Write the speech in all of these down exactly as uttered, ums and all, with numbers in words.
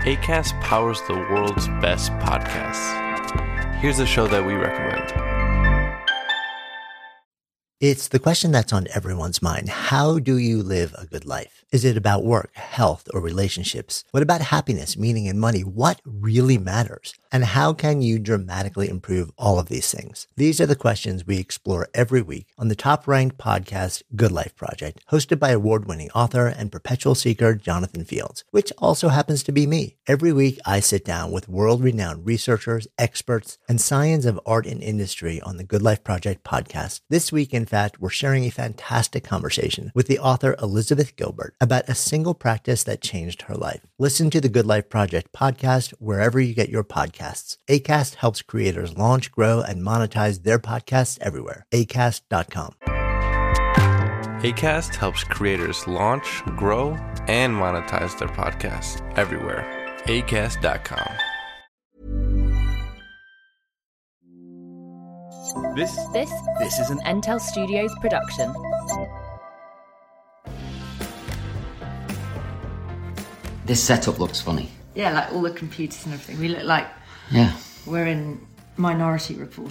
Acast powers the world's best podcasts. Here's a show that we recommend. It's the question that's on everyone's mind. How do you live a good life? Is it about work, health, or relationships? What about happiness, meaning, and money? What really matters? And how can you dramatically improve all of these things? These are the questions we explore every week on the top-ranked podcast, Good Life Project, hosted by award-winning author and perpetual seeker Jonathan Fields, which also happens to be me. Every week, I sit down with world-renowned researchers, experts, and science of art and industry on the Good Life Project podcast. This week, in fact, we're sharing a fantastic conversation with the author Elizabeth Gilbert about a single practice that changed her life. Listen to the Good Life Project podcast wherever you get your podcasts. Acast helps creators launch, grow, and monetize their podcasts everywhere. acast dot com. Acast helps creators launch, grow, and monetize their podcasts everywhere. acast dot com. This This this is an Entel Studios production. This setup looks funny. Yeah, like all the computers and everything. We look like Yeah. we're in Minority Report.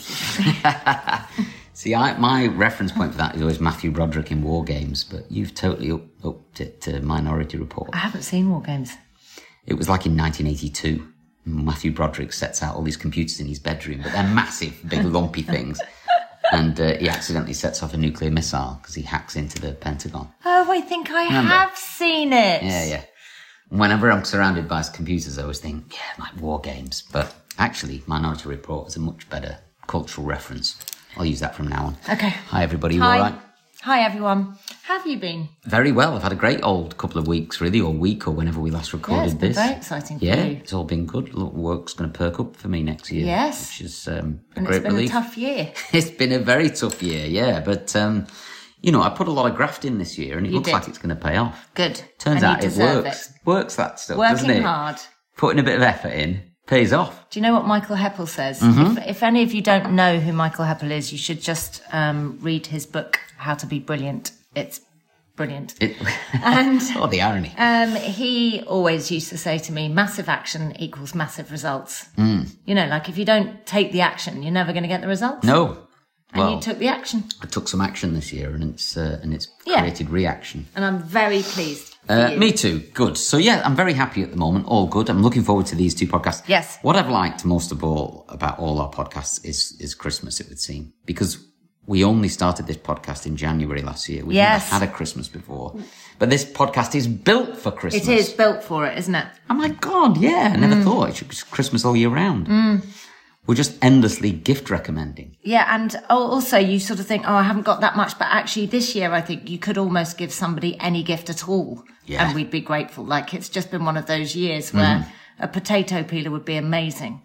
See, I, my reference point for that is always Matthew Broderick in War Games, but you've totally up, upped it to Minority Report. I haven't seen War Games. It was like in nineteen eighty-two. Matthew Broderick sets out all these computers in his bedroom, but they're massive, big, lumpy things. And uh, he accidentally sets off a nuclear missile because he hacks into the Pentagon. Oh, I think I Remember? have seen it. Yeah, yeah. Whenever I'm surrounded by computers, I always think, yeah, like War Games. But actually, Minority Report is a much better cultural reference. I'll use that from now on. Okay. Hi, everybody. You Hi. all right? Hi, everyone. How have you been? Very well. I've had a great old couple of weeks, really, or week, or whenever we last recorded Yeah, it's been this. very exciting for Yeah, you. it's all been good. Look, work's going to perk up for me next year. Yes. Which is um, a And great it's been relief. a tough year. It's been a very tough year, yeah. But, um, you know, I put a lot of graft in this year, and it You looks did. like it's going to pay off. Good. Turns And you out it deserve works. it. Works, that stuff, doesn't Working it? hard. Putting a bit of effort in pays off. Do you know what Michael Heppel says? Mm-hmm. If, if any of you don't know who Michael Heppel is, you should just um, read his book, How to Be Brilliant. It's brilliant. It, And oh, the irony. um, he always used to say to me, massive action equals massive results. Mm. You know, like if you don't take the action, you're never going to get the results. No. And Well, you took the action. I took some action this year, and it's uh, and it's Yeah. created reaction. And I'm very pleased. for Uh, you. me too. Good. So yeah, I'm very happy at the moment. All good. I'm looking forward to these two podcasts. Yes. What I've liked most of all about all our podcasts is is Christmas, it would seem, because we only started this podcast in January last year. We've Yes. never had a Christmas before. But this podcast is built for Christmas. It is built for it, isn't it? Oh my God, yeah. I never thought it should be Christmas all year round. We're just endlessly gift recommending. Yeah, and oh, also you sort of think, oh, I haven't got that much, but actually this year I think you could almost give somebody any gift at all, Yeah. and we'd be grateful. Like it's just been one of those years where Mm. a potato peeler would be amazing.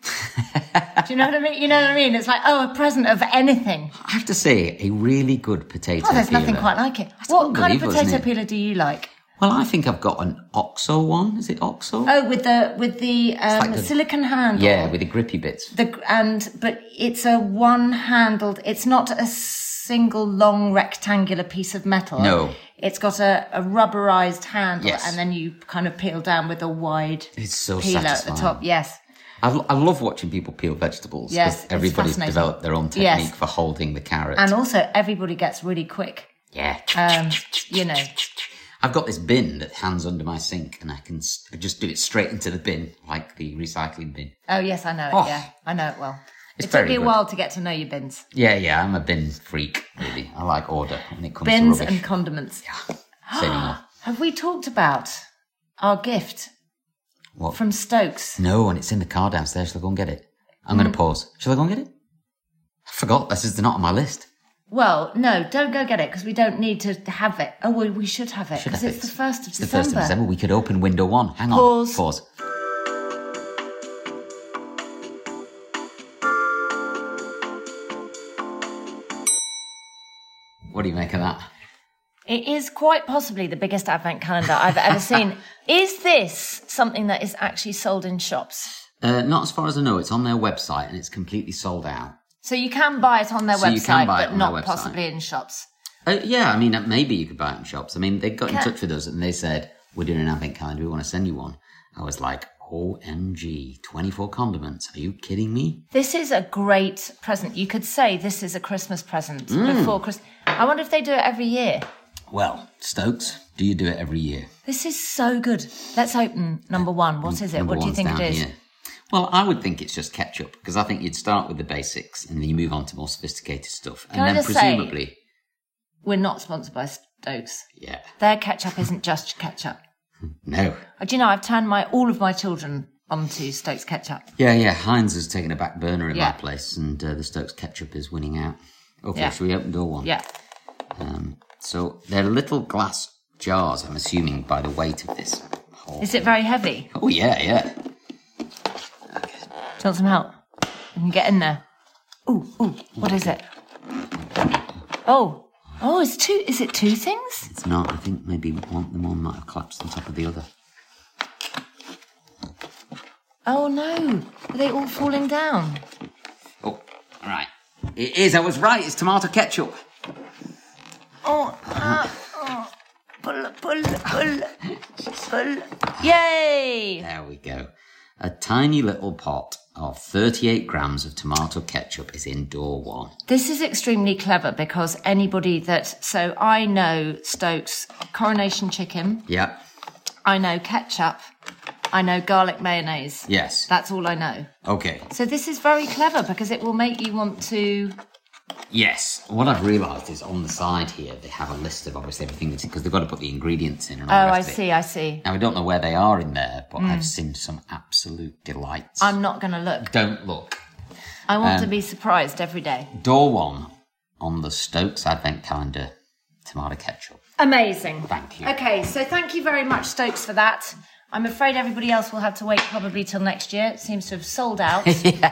Do you know what I mean? You know what I mean? It's like, oh, a present of anything. I have to say, a really good potato Oh, there's peeler. nothing quite like it. What kind of unbelievable, potato isn't it? peeler do you like? Well, I think I've got an OXO one. Is it OXO? Oh, with the with the um, like the- silicon handle. Yeah, with the grippy bits. The and but it's a one-handled. It's not a single long rectangular piece of metal. No. It's got a, a rubberized handle, Yes. and then you kind of peel down with a wide It's so peeler at satisfying. the top. Yes, I, lo- I love watching people peel vegetables. Yes, 'cause it's everybody's fascinating. developed their own technique Yes. for holding the carrot. and also everybody gets really quick. yeah. Um, you know, I've got this bin that hangs under my sink, and I can s- just do it straight into the bin, like the recycling bin. oh yes, I know it. Oh. yeah, I know it well. It's it took very me a good. while to get to know your bins, Yeah, yeah, I'm a bin freak, really. I like order when it comes bins to rubbish. and condiments. Say no more. Have we talked about our gift What? from Stokes? No, and it's in the car downstairs. Shall I go and get it? I'm going to pause. Shall I go and get it? I forgot. This is not on my list. Well, no, don't go get it because we don't need to have it. Oh, well, we should have it Should because have it's it. the first of It's the December. first of December. We could open window one. Hang Pause. on. Pause. What do you make of that? It is quite possibly the biggest advent calendar I've ever seen. Is this something that is actually sold in shops? Uh, not as far as I know. It's on their website and it's completely sold out. So you can buy it on their So you can website, buy it but on their not website. possibly in shops. Uh, yeah, I mean, uh, maybe you could buy it in shops. I mean, they got in Can- touch with us and they said, we're doing an advent calendar. We want to send you one. I was like, O M G, twenty-four condiments. Are you kidding me? This is a great present. You could say this is a Christmas present Mm. before Christmas. I wonder if they do it every year. Well, Stokes, do you do it every year? This is so good. Let's open number one. What is it? Number What do you one's think down it is? here. Well, I would think it's just ketchup, because I think you'd start with the basics and then you move on to more sophisticated stuff. Can and I then just say- presumably... We're not sponsored by Stokes. Yeah. Their ketchup isn't just ketchup. No. Uh, Do you know, I've turned my all of my children onto Stokes ketchup. Yeah, yeah, Heinz has taken a back burner in Yeah. my place, and uh, the Stokes ketchup is winning out. Okay, Yeah. shall we open door one? Yeah. Um, so they're little glass jars, I'm assuming, by the weight of this whole... Is it very heavy? Oh, yeah, yeah. Do you want some help? You can get in there. Ooh, ooh, what is it? Oh, oh, it's two. Is it two things? It's not. I think maybe one, the one might have collapsed on top of the other. Oh no, are they all falling down? Oh, all right. It is. I was right. It's tomato ketchup. Oh, uh, oh. pull, pull, pull, pull. Yay! There we go. A tiny little pot of thirty-eight grams of tomato ketchup is in door one. This is extremely clever because anybody that... So I know Stokes Coronation chicken. Yeah. I know ketchup. I know garlic mayonnaise. Yes. That's all I know. Okay. So this is very clever because it will make you want to... Yes. What I've realised is on the side here they have a list of obviously everything that's because they've got to put the ingredients in and all Oh, the I rest of it. see, I see. Now I don't know where they are in there, but I've seen some absolute delights. I'm not going to look. Don't look. I want Um, to be surprised every day. Door one on the Stokes Advent Calendar, tomato ketchup. Amazing. Thank you. Okay, so thank you very much, Stokes, for that. I'm afraid everybody else will have to wait probably till next year. It seems to have sold out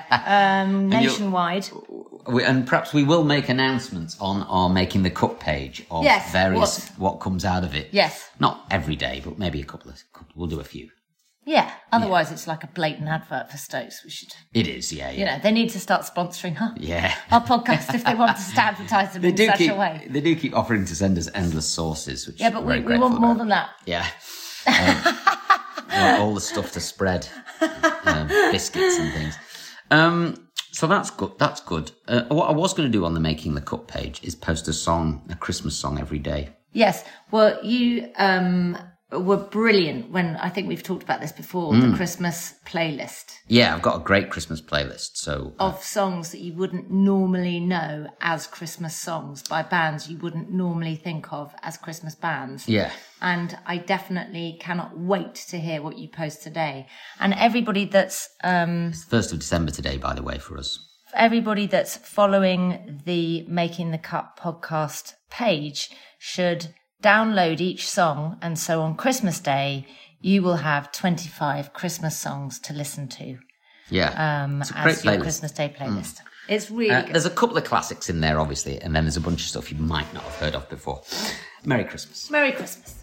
um, nationwide. We, and perhaps we will make announcements on our Making the Cut page of Yes, various what? what comes out of it. Yes. Not every day, but maybe a couple of. Couple, we'll do a few. Yeah, otherwise it's like a blatant advert for Stokes. We should, It is, yeah, yeah. you know, they need to start sponsoring huh? Yeah. our podcast if they want us to advertise them They in do such keep. a way. They do keep offering to send us endless sources, which Yeah, but we're we, very we grateful want more about. than that. Yeah. Um, well, all the stuff to spread, um, biscuits and things. Um, so that's good. That's good. Uh, what I was going to do on the Making the Cut page is post a song, a Christmas song every day. Yes, well, you um, were brilliant when, I think we've talked about this before, Mm. the Christmas playlist Yeah, I've got a great Christmas playlist. So uh, of songs that you wouldn't normally know as Christmas songs by bands you wouldn't normally think of as Christmas bands. yeah, And I definitely cannot wait to hear what you post today. And everybody that's um, it's the first of December today, by the way, for us. everybody that's following the Making the Cut podcast page should download each song. And so on Christmas Day, you will have twenty-five Christmas songs to listen to Yeah, um, it's a great as your playlist. Christmas Day playlist. It's really Uh, good. there's a couple of classics in there, obviously, and then there's a bunch of stuff you might not have heard of before. Merry Christmas. Merry Christmas.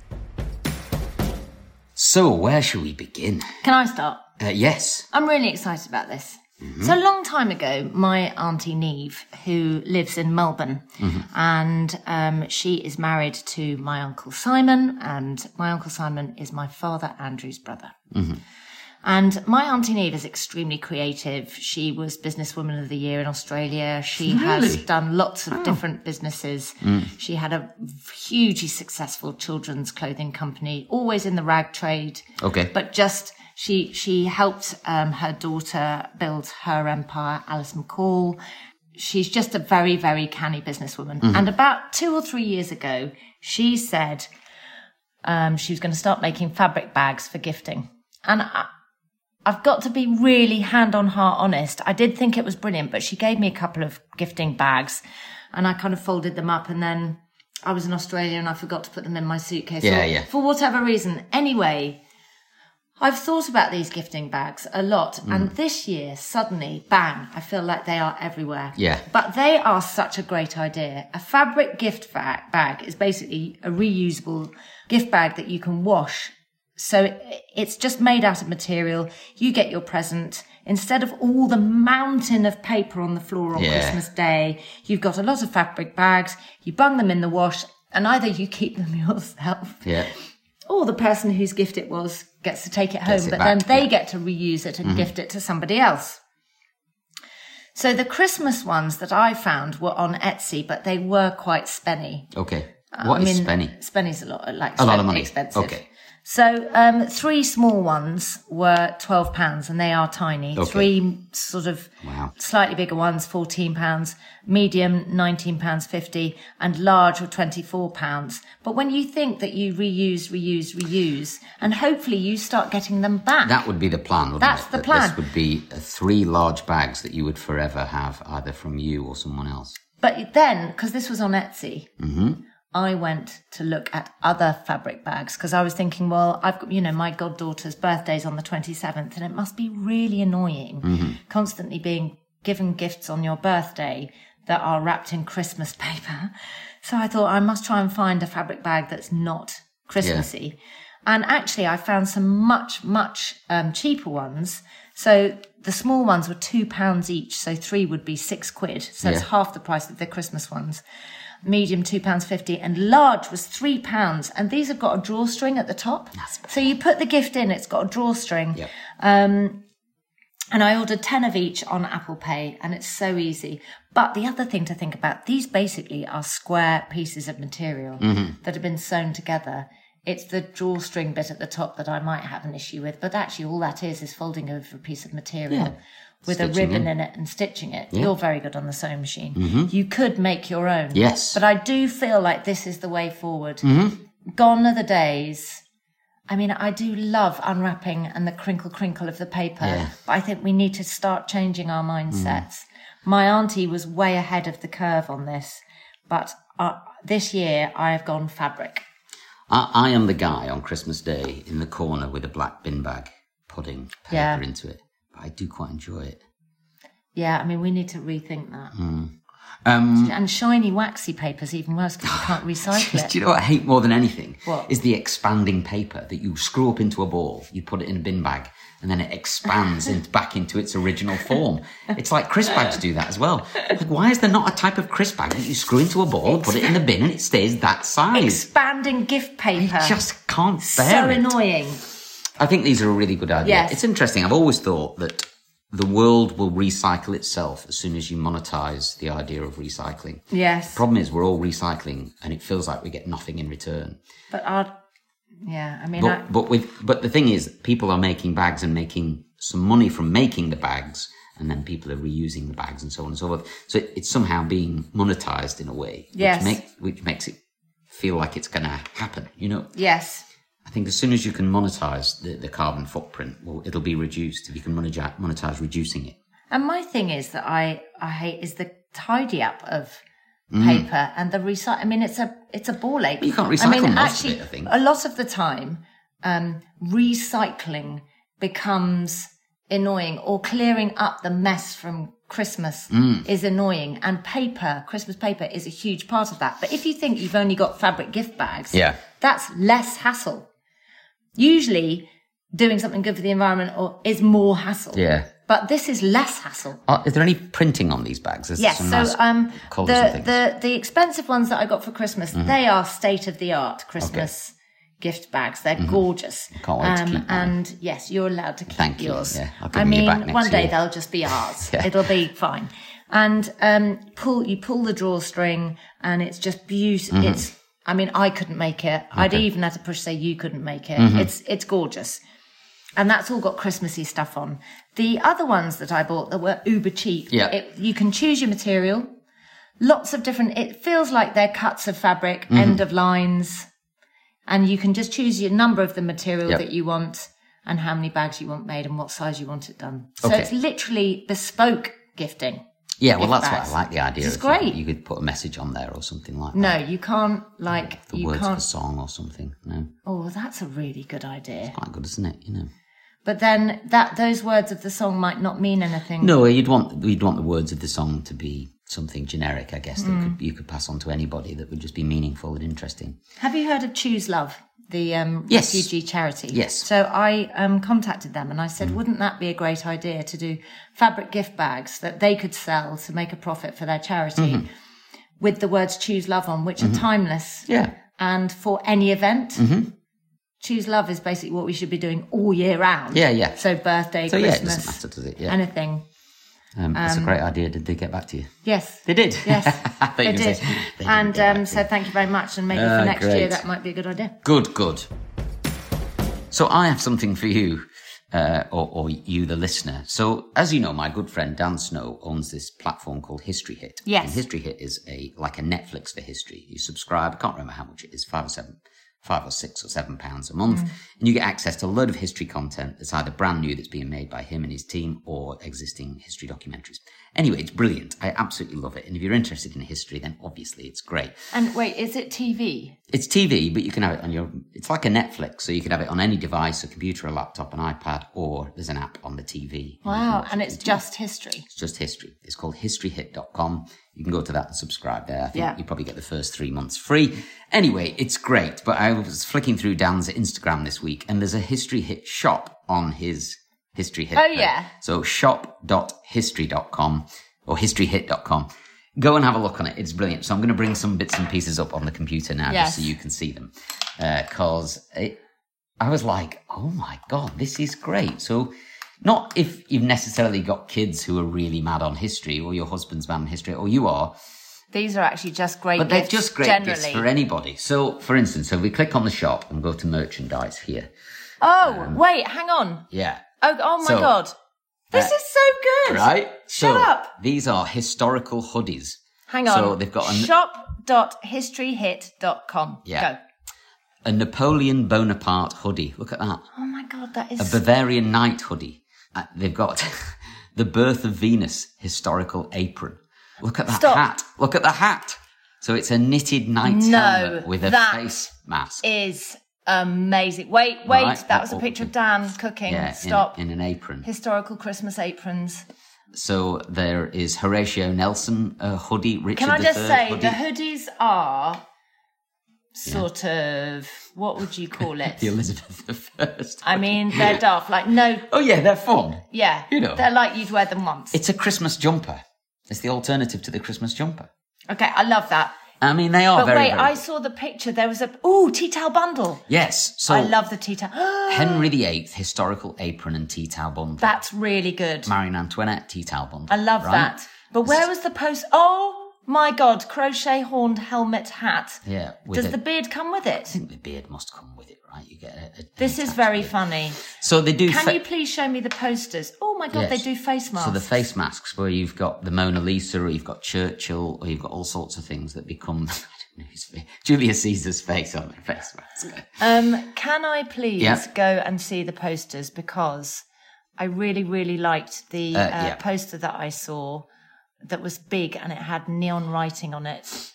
So, where shall we begin? Can I start? Uh, yes. I'm really excited about this. So a long time ago, my auntie Neve, who lives in Melbourne, and um, she is married to my uncle Simon, and my uncle Simon is my father Andrew's brother. And my auntie Neve is extremely creative. She was Businesswoman of the Year in Australia. She has Really? done lots of different businesses. She had a hugely successful children's clothing company, always in the rag trade. Okay. But just she she helped um, her daughter build her empire, Alice McCall. She's just a very, very canny businesswoman. And about two or three years ago, she said um, she was going to start making fabric bags for gifting. And I, I've got to be really hand on heart honest. I did think it was brilliant, but she gave me a couple of gifting bags and I kind of folded them up, and then I was in Australia and I forgot to put them in my suitcase. Yeah, or, yeah. For whatever reason. Anyway, I've thought about these gifting bags a lot, and this year, suddenly, bang, I feel like they are everywhere. Yeah. But they are such a great idea. A fabric gift bag, bag is basically a reusable gift bag that you can wash. So it's just made out of material. You get your present. Instead of all the mountain of paper on the floor on Yeah. Christmas Day, you've got a lot of fabric bags. You bung them in the wash, and either you keep them yourself Yeah. or the person whose gift it was gets to take it home, Gets it but back, then they yeah. get to reuse it and mm-hmm. gift it to somebody else. So the Christmas ones that I found were on Etsy, but they were quite spenny. Okay. What I is mean, spenny? Spenny's a lot, like A lot of money. expensive. Okay. So um, three small ones were twelve pounds, and they are tiny. Okay. Three sort of Wow. slightly bigger ones, fourteen pounds. Medium, nineteen pounds fifty, and large were twenty-four pounds. But when you think that you reuse, reuse, reuse, and hopefully you start getting them back. That would be the plan, wouldn't That's it? the That plan. This would be uh, three large bags that you would forever have, either from you or someone else. But then, because this was on Etsy, Mm-hmm. I went to look at other fabric bags because I was thinking, well, I've got, you know, my goddaughter's birthday's on the twenty-seventh, and it must be really annoying Mm-hmm. constantly being given gifts on your birthday that are wrapped in Christmas paper. So I thought I must try and find a fabric bag that's not Christmassy. Yeah. And actually I found some much, much um, cheaper ones. So the small ones were two pounds each. So three would be six quid. So Yeah. it's half the price of the Christmas ones. Medium, two pounds fifty, and large was three pounds. And these have got a drawstring at the top. So you put the gift in, it's got a drawstring. Yep. Um, and I ordered ten of each on Apple Pay, and it's so easy. But the other thing to think about, these basically are square pieces of material Mm-hmm. that have been sewn together. It's the drawstring bit at the top that I might have an issue with, but actually all that is is folding over a piece of material Yeah. with a Stitching ribbon in. in it and stitching it. Yeah. You're very good on the sewing machine. Mm-hmm. You could make your own. Yes. But I do feel like this is the way forward. Mm-hmm. Gone are the days. I mean, I do love unwrapping and the crinkle crinkle of the paper, Yeah. but I think we need to start changing our mindsets. Mm. My auntie was way ahead of the curve on this, but uh, this year I have gone fabric. I, I am the guy on Christmas Day in the corner with a black bin bag, putting paper Yeah. into it. But I do quite enjoy it. Yeah, I mean, we need to rethink that. Mm. Um, And shiny, waxy paper's even worse because you can't recycle it. do you know what I hate more than anything? What? Is the expanding paper that you screw up into a ball, you put it in a bin bag, and then it expands into, back into its original form. It's like crisp bags do that as well. Like, why is there not a type of crisp bag that you screw into a ball, put it in the bin, and it stays that size? Expanding gift paper. I just can't so bear it. annoying. I think these are a really good idea. Yes. It's interesting. I've always thought that the world will recycle itself as soon as you monetize the idea of recycling. Yes. The problem is we're all recycling and it feels like we get nothing in return. But our, yeah, I mean, But, I, but with, but the thing is, people are making bags and making some money from making the bags, and then people are reusing the bags and so on and so forth. So it, it's somehow being monetized in a way, Yes. which, make, which makes it feel like it's going to happen, you know? yes. I think as soon as you can monetize the, the carbon footprint, well, it'll be reduced if you can monetize, monetize reducing it. And my thing is that I, I hate is the tidy up of Mm. paper and the recycle. I mean, it's a it's a ball ache. But you can't I recycle mean, most actually, of it, I think. a lot of the time, um, recycling becomes annoying, or clearing up the mess from Christmas Mm. is annoying. And paper, Christmas paper, is a huge part of that. But if you think you've only got fabric gift bags, Yeah. that's less hassle. Usually, doing something good for the environment or is more hassle. Yeah. But this is less hassle. Uh, is there any printing on these bags? There's Yes, some so nice um, colours and the, things. the the expensive ones that I got for Christmas, they are state of the art Christmas gift bags. They're gorgeous. Can't wait to um, keep mine. And yes, you're allowed to keep Thank you. yours. Yeah, I'll give I them you mean, back next one day year. they'll just be ours. Yeah. It'll be fine. And um, pull you pull the drawstring, and it's just beautiful. Mm-hmm. It's. I mean, I couldn't make it. I'd even had to push say you couldn't make it. Mm-hmm. It's it's gorgeous. And that's all got Christmassy stuff on. The other ones that I bought that were uber cheap, Yeah. it, you can choose your material. Lots of different, it feels like they're cuts of fabric, Mm-hmm. end of lines. And you can just choose your number of the material Yep. that you want and how many bags you want made and what size you want it done. So Okay. it's literally bespoke gifting. Yeah, well, gift that's bags. what I like the idea It's of. great. You could put a message on there or something like No, that. you can't, like, The you words of can't. a song or something. No, Oh, that's a really good idea. quite good, isn't it? You know. But then that those words of the song might not mean anything. No, you'd want you'd want the words of the song to be something generic, I guess, that Mm. could, you could pass on to anybody that would just be meaningful and interesting. Have you heard of Choose Love, the um, Yes. refugee charity? Yes. So I um, contacted them and I said, wouldn't that be a great idea to do fabric gift bags that they could sell to make a profit for their charity with the words Choose Love on, which are timeless Yeah. and for any event? Choose Love is basically what we should be doing all year round. Yeah, yeah. So birthday, So, yeah, it Christmas, doesn't matter, does it? Yeah. anything. Um, that's a great idea. Did they get back to you? Yes. They did? Yes, I thought you they were gonna did. say, they didn't And get back um, to so you. thank you very much. And maybe Ah, for next great. year, that might be a good idea. Good, good. So I have something for you, uh, or, or you, the listener. So, as you know, my good friend Dan Snow owns this platform called History Hit. Yes. And History Hit is a like a Netflix for history. You subscribe, I can't remember how much it is, five or seven, five or six or seven pounds a month, Mm. and you get access to a load of history content that's either brand new that's being made by him and his team or existing history documentaries. Anyway, it's brilliant. I absolutely love it. And if you're interested in history, then obviously it's great. And wait, is it T V? It's T V, but you can have it on your, it's like a Netflix, so you can have it on any device, a computer, a laptop, an iPad, or there's an app on the T V. You can Wow. watch And it it's on T V. just history. It's just history. It's called history hit dot com. You can go to that and subscribe there. I think Yeah. you probably get the first three months free. Anyway, it's great. But I was flicking through Dan's Instagram this week, and there's a History Hit shop on his History Hit. Oh, page. yeah. So shop dot history dot com or history hit dot com. Go and have a look on it. It's brilliant. So I'm going to bring some bits and pieces up on the computer now Yes. just so you can see them. Because it I was like, oh my God, this is great. So not if you've necessarily got kids who are really mad on history or your husband's mad on history or you are, These are actually just great but they're gifts just great generally. gifts for anybody. So for instance, so if we click on the shop and go to merchandise here. Oh, wait, hang on. Yeah. Oh, oh my So, God. This uh, is so good. Right? Shut so up. These are historical hoodies. Hang on. So they've got a, shop dot history hit dot com. Yeah. Go. a Napoleon Bonaparte hoodie. Look at that. Oh my God, that is... A Bavarian Knight hoodie. Uh, they've got the Birth of Venus historical apron. Look at that Stop. hat. Look at the hat. So it's a knitted knight's No, helmet with a that face mask. is amazing. Wait, wait. Right. That was a Oh, picture oh, of Dan cooking. Yeah, Stop. in, in an apron. Historical Christmas aprons. So there is Horatio Nelson uh, hoodie. Richard Can I just the Third say, hoodie. the hoodies are sort of, what would you call it? The Elizabeth the First. I mean, they're daft. Like, no, Oh yeah, they're fun. yeah. You know. They're like you'd wear them once. It's a Christmas jumper. It's the alternative to the Christmas jumper. Okay, I love that. I mean, they are But very, wait, very I good. saw the picture. There was a, ooh, tea towel bundle. Yes. So I love the tea towel. Henry the Eighth historical apron and tea towel bundle. That's really good. Marie Antoinette tea towel bundle. I love right? that. But where was the post? Oh my God, crochet horned helmet hat. Yeah. With Does a, the beard come with I it? think the beard must come with it, right? You get a, a This is attached very beard. funny. So they do. Can fa- you please show me the posters? Oh my God, Yes. they do face masks. So the face masks, where you've got the Mona Lisa, or you've got Churchill, or you've got all sorts of things that become I don't know his face, Julius Caesar's face on their face mask. Um, can I please Yeah. go and see the posters, because I really, really liked the Uh, uh, yeah. poster that I saw that was big and it had neon writing on it.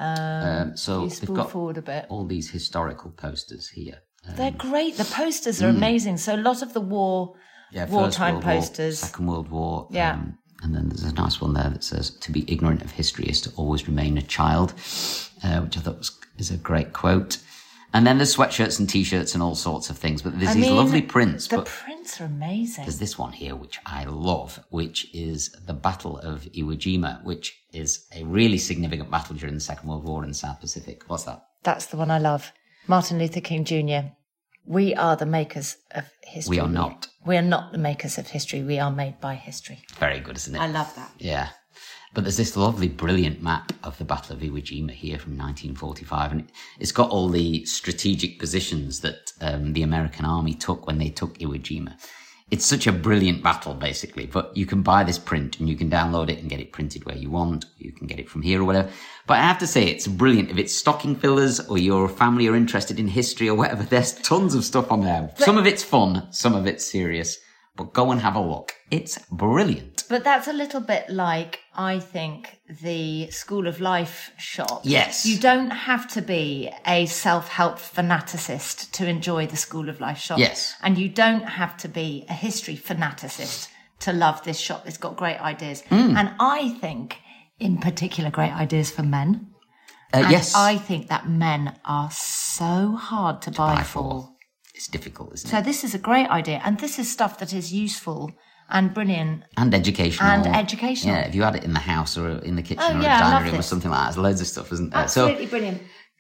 Um, so You they've spool got forward a bit. all these historical posters here. Um, They're great. The posters are amazing. So a lot of the war, yeah, First wartime World War, posters. Second World War. Yeah. Um, and then there's a nice one there that says, "To be ignorant of history is to always remain a child," uh, which I thought was is a great quote. And then there's sweatshirts and t-shirts and all sorts of things. But there's I these mean, lovely prints. The But prints are amazing. there's this one here, which I love, which is the Battle of Iwo Jima, which is a really significant battle during the Second World War in the South Pacific. What's that? That's the one I love. Martin Luther King Junior We are the makers of history. We are not. We are not the makers of history. We are made by history. Very good, isn't it? I love that. Yeah. But there's this lovely, brilliant map of the Battle of Iwo Jima here from nineteen forty-five, and it's got all the strategic positions that um, the American army took when they took Iwo Jima. It's such a brilliant battle, basically, but you can buy this print and you can download it and get it printed where you want. You can get it from here or whatever. But I have to say, it's brilliant. If it's stocking fillers or your family are interested in history or whatever, there's tons of stuff on there. Some of it's fun, some of it's serious, but go and have a look. It's brilliant. But that's a little bit like, I think, the School of Life shop. Yes. You don't have to be a self-help fanaticist to enjoy the School of Life shop. Yes. And you don't have to be a history fanaticist to love this shop. It's got great ideas. Mm. And I think, in particular, great ideas for men. Uh, And yes. I think that men are so hard to, buy, buy for. for. It's difficult, isn't So it? this is a great idea. And this is stuff that is useful and brilliant. And educational. And educational. Yeah, if you had it in the house or in the kitchen Oh, or yeah, I a love dining room or this. something like that, there's loads of stuff, isn't there? Absolutely brilliant. So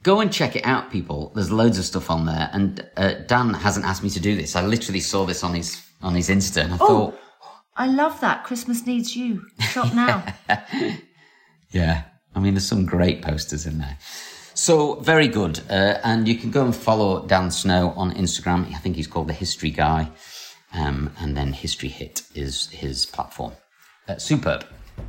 Go and check it out, people. There's loads of stuff on there. And uh, Dan hasn't asked me to do this. I literally saw this on his on his Insta, and I Oh, thought... I love that. Christmas Needs You. Shop now. Yeah. I mean, there's some great posters in there. So, very good. Uh, and you can go and follow Dan Snow on Instagram. I think he's called The History Guy. Um, and then History Hit is his platform. Uh, superb.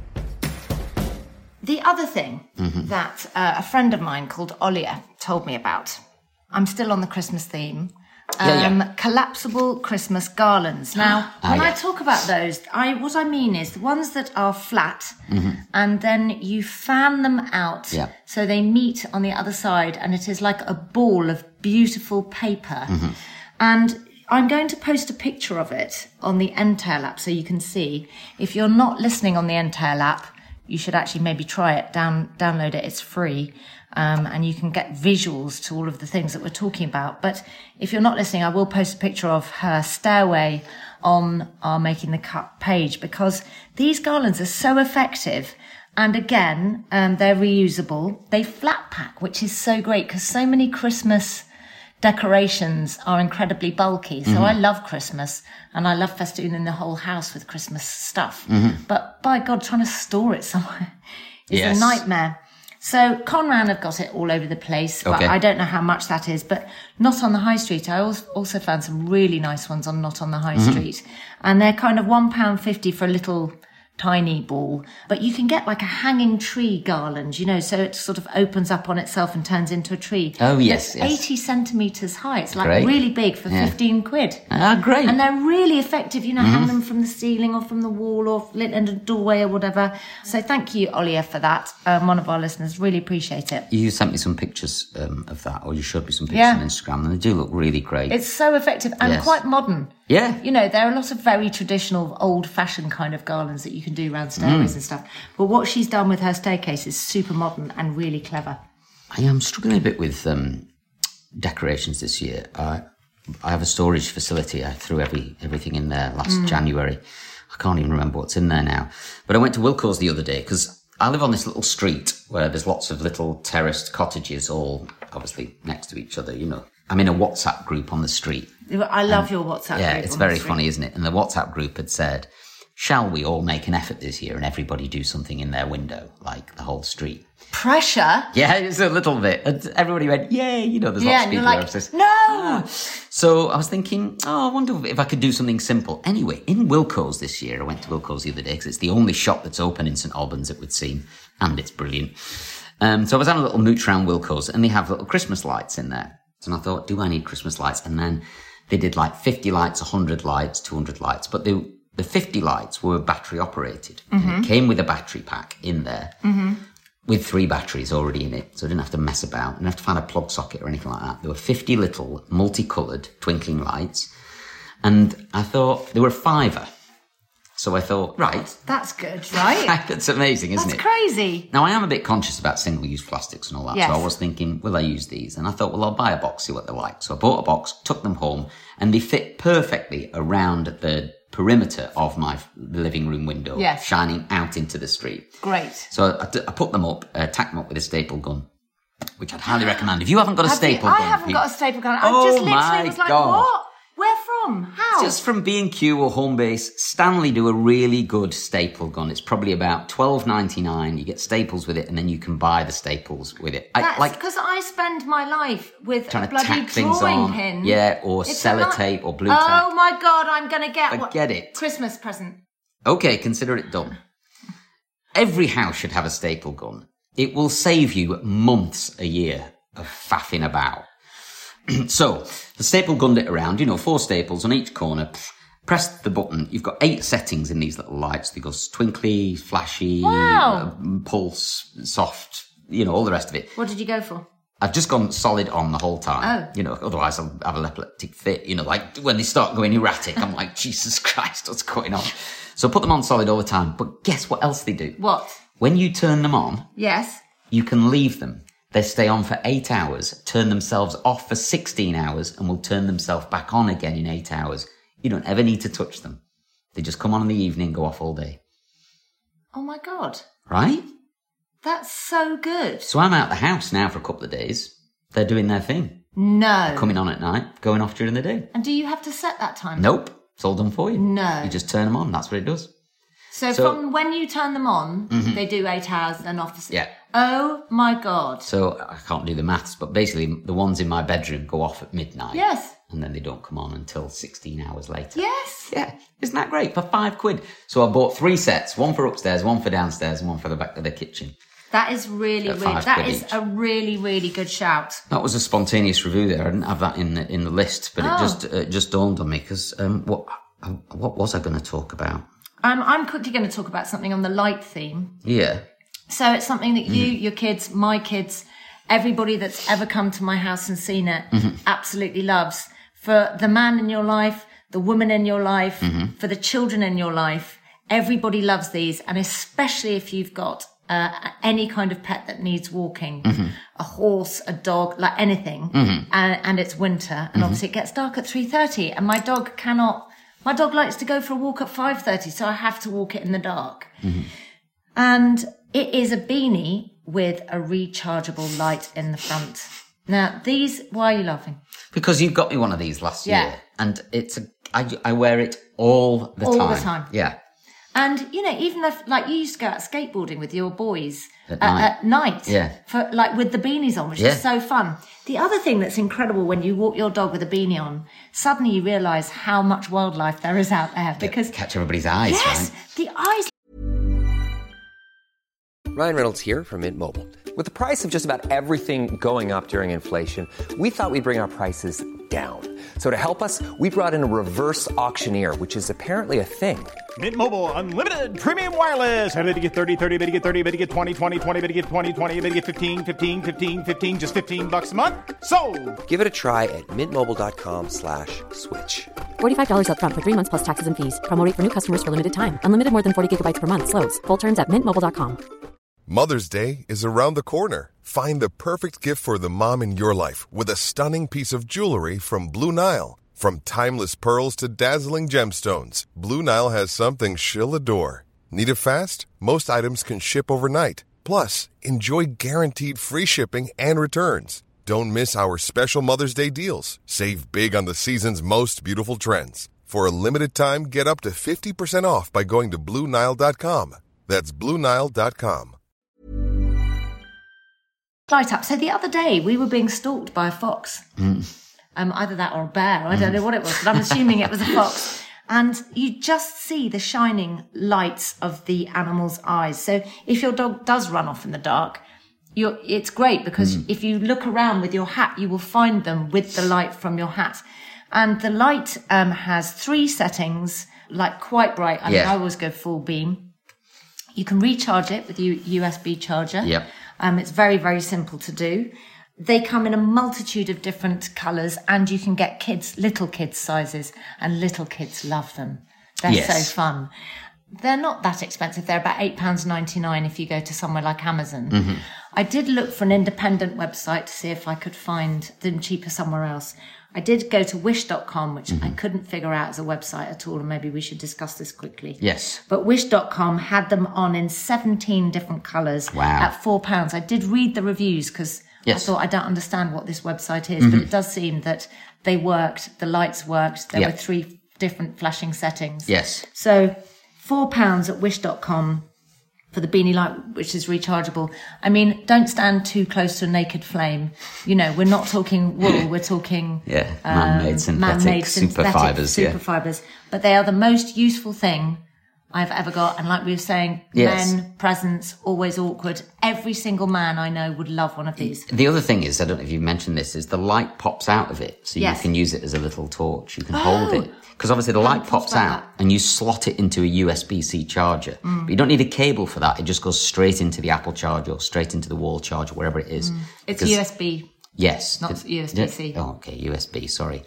The other thing mm-hmm. that uh, a friend of mine called Olia told me about, I'm still on the Christmas theme, um, yeah, yeah. collapsible Christmas garlands. Now, ah, when yeah. I talk about those, I what I mean is the ones that are flat mm-hmm. and then you fan them out yeah. so they meet on the other side and it is like a ball of beautiful paper. Mm-hmm. And I'm going to post a picture of it on the Entail app so you can see. If you're not listening on the Entail app, you should actually maybe try it, down, download it. It's free. Um, and you can get visuals to all of the things that we're talking about. But if you're not listening, I will post a picture of her stairway on our Making the Cut page, because these garlands are so effective. And again, um, they're reusable. They flat pack, which is so great because so many Christmas decorations are incredibly bulky. So mm-hmm. I love Christmas and I love festooning the whole house with Christmas stuff. Mm-hmm. But by God, trying to store it somewhere is yes. a nightmare. So Conran have got it all over the place, but okay. I don't know how much that is. But Not on the High Street, I also found some really nice ones on Not on the High mm-hmm. Street. And they're kind of one pound fifty for a little tiny ball. But you can get like a hanging tree garland, you know, so it sort of opens up on itself and turns into a tree. Oh, yes, it's yes. eighty centimetres high. It's like great. really big for yeah. fifteen quid. Ah, great. And they're really effective, you know, mm-hmm. hang them from the ceiling or from the wall or lit in a doorway or whatever. So thank you, Olia, for that. Um, one of our listeners. Really appreciate it. You sent me some pictures um, of that, or you showed me some pictures yeah. on Instagram, and they do look really great. It's so effective and yes. quite modern. Yeah. You know, there are a lot of very traditional, old-fashioned kind of garlands that you can do around stairways mm. and stuff. But what she's done with her staircase is super modern and really clever. I am struggling a bit with um, decorations this year. Uh, I have a storage facility. I threw every everything in there last mm. January. I can't even remember what's in there now. But I went to Wilko's the other day because I live on this little street where there's lots of little terraced cottages all obviously next to each other, you know. I'm in a WhatsApp group on the street. I love your WhatsApp yeah, group. Yeah, it's very funny, isn't it? And the WhatsApp group had said, shall we all make an effort this year and everybody do something in their window, like the whole street? Pressure? Yeah, it's a little bit. And everybody went, yay, you know, there's yeah, lots of people like, who have this. No! Ah. So I was thinking, oh, I wonder if I could do something simple. Anyway, in Wilko's this year, I went to Wilko's the other day because it's the only shop that's open in St Albans, it would seem, and it's brilliant. Um, so I was having a little mooch around Wilko's and they have little Christmas lights in there. And I thought, do I need Christmas lights? And then they did like fifty lights, one hundred lights, two hundred lights. But they, the fifty lights were battery operated. Mm-hmm. And it came with a battery pack in there mm-hmm. with three batteries already in it. So I didn't have to mess about. I didn't have to find a plug socket or anything like that. There were fifty little multicoloured twinkling lights. And I thought they were a fiver. So I thought, right. That's good, right? That's amazing, isn't That's it? That's crazy. Now, I am a bit conscious about single-use plastics and all that. Yes. So I was thinking, will I use these? And I thought, well, I'll buy a box, see what they're like. So I bought a box, took them home, and they fit perfectly around the perimeter of my living room window, yes. shining out into the street. Great. So I, I put them up, uh, tacked them up with a staple gun, which I'd highly recommend. If you haven't got a Have staple you? gun... I haven't got a staple gun. I oh just literally my was like, God. What? Where from? How? Just from B and Q or Homebase. Stanley do a really good staple gun. It's probably about twelve ninety-nine. You get staples with it, and then you can buy the staples with it. That's I, like because I spend my life with trying a to bloody tack things drawing on, pin. yeah, or It's sellotape not... or blue tack. Oh my God! I'm gonna get I what... get it. Christmas present. Okay, consider it done. Every house should have a staple gun. It will save you months a year of faffing about. So, the staple gunned it around, you know, four staples on each corner. Press the button. You've got eight settings in these little lights. They go twinkly, flashy, wow. uh, pulse, soft, you know, all the rest of it. What did you go for? I've just gone solid on the whole time. Oh. You know, otherwise I'll have an epileptic fit. You know, like when they start going erratic, I'm like, Jesus Christ, what's going on? So put them on solid all the time. But guess what else they do? What? When you turn them on, yes, you can leave them. They stay on for eight hours, turn themselves off for sixteen hours, and will turn themselves back on again in eight hours. You don't ever need to touch them. They just come on in the evening, go off all day. Oh my God. Right? That's so good. So I'm out the house now for a couple of days. They're doing their thing. No. Coming on at night, going off during the day. And do you have to set that time? Nope. It's all done for you. No. You just turn them on. That's what it does. So, So- from when you turn them on, mm-hmm. they do eight hours and off. The Yeah. Oh my God. So I can't do the maths, but basically the ones in my bedroom go off at midnight. Yes. And then they don't come on until sixteen hours later. Yes. Yeah. Isn't that great? For five quid. So I bought three sets, one for upstairs, one for downstairs, and one for the back of the kitchen. That is really, At really, five that quid is each. a really, really good shout. That was a spontaneous review there. I didn't have that in the, in the list, but Oh. it just uh, just dawned on me because um, what uh, what was I going to talk about? Um, I'm quickly going to talk about something on the light theme. Yeah. So it's something that you, your kids, my kids, everybody that's ever come to my house and seen it Mm-hmm. absolutely loves. For the man in your life, the woman in your life, Mm-hmm. for the children in your life, everybody loves these. And especially if you've got uh, any kind of pet that needs walking, Mm-hmm. a horse, a dog, like anything, and, and it's winter. And Mm-hmm. obviously it gets dark at three thirty and my dog cannot... My dog likes to go for a walk at five thirty, so I have to walk it in the dark. Mm-hmm. And it is a beanie with a rechargeable light in the front. Now, these, why are you laughing? Because you got me one of these last Yeah. year, and it's a, I, I wear it all the All time. the time. Yeah. And, you know, even if, like, you used to go out skateboarding with your boys At uh, night. at night. Yeah. For, like, with the beanies on, which Yeah. is so fun. The other thing that's incredible when you walk your dog with a beanie on, suddenly you realise how much wildlife there is out there. Because, Catch everybody's eyes, yes, right? the eyes. Ryan Reynolds here from Mint Mobile. With the price of just about everything going up during inflation, we thought we'd bring our prices down. So to help us, we brought in a reverse auctioneer, which is apparently a thing. Mint Mobile Unlimited Premium Wireless. How to get thirty, thirty, how to get thirty, how to get twenty, twenty, twenty, how to get twenty, twenty, how to get fifteen, fifteen, fifteen, fifteen, just fifteen bucks a month? Sold! Give it a try at mintmobile.com slash switch. forty-five dollars up front for three months plus taxes and fees. Promo rate for new customers for limited time. Unlimited more than forty gigabytes per month. Slows full terms at mint mobile dot com. Mother's Day is around the corner. Find the perfect gift for the mom in your life with a stunning piece of jewelry from Blue Nile. From timeless pearls to dazzling gemstones, Blue Nile has something she'll adore. Need it fast? Most items can ship overnight. Plus, enjoy guaranteed free shipping and returns. Don't miss our special Mother's Day deals. Save big on the season's most beautiful trends. For a limited time, get up to fifty percent off by going to Blue Nile dot com. That's Blue Nile dot com. Light up. So the other day we were being stalked by a fox. Mm. Um, either that or a bear. I don't know what it was, but I'm assuming it was a fox. And you just see the shining lights of the animal's eyes. So if your dog does run off in the dark, you're, it's great because Mm. if you look around with your hat, you will find them with the light from your hat. And the light um, has three settings, like quite bright. I mean, Yeah. I always go full beam. You can recharge it with a U S B charger. Yep. Um, it's very, very simple to do. They come in a multitude of different colours and you can get kids, little kids sizes, and little kids love them. They're Yes. so fun. They're not that expensive. They're about eight pounds ninety-nine if you go to somewhere like Amazon. Mm-hmm. I did look for an independent website to see if I could find them cheaper somewhere else. I did go to wish dot com, which Mm-hmm. I couldn't figure out as a website at all, and maybe we should discuss this quickly. Yes. But wish dot com had them on in seventeen different colours Wow. at four pounds. I did read the reviews because Yes. I thought I don't understand what this website is, but it does seem that they worked, the lights worked, there Yeah. were three different flashing settings. Yes. So four pounds at wish dot com for the beanie light, which is rechargeable. I mean, don't stand too close to a naked flame. You know, we're not talking wool, we're talking Yeah, man-made um, synthetic man-made super synthetic fibres, super yeah. fibres. But they are the most useful thing I've ever got. And like we were saying, Yes. men, presents, always awkward. Every single man I know would love one of these. The other thing is, I don't know if you mentioned this, is the light pops out of it. So Yes. you can use it as a little torch. You can hold Oh. it. Because obviously the light thought pops about out that. and you slot it into a U S B C charger. Mm. But you don't need a cable for that. It just goes straight into the Apple charger or straight into the wall charger, wherever it is. It's Because- U S B. Yes. Not It's- U S B C. Oh, okay, U S B, sorry.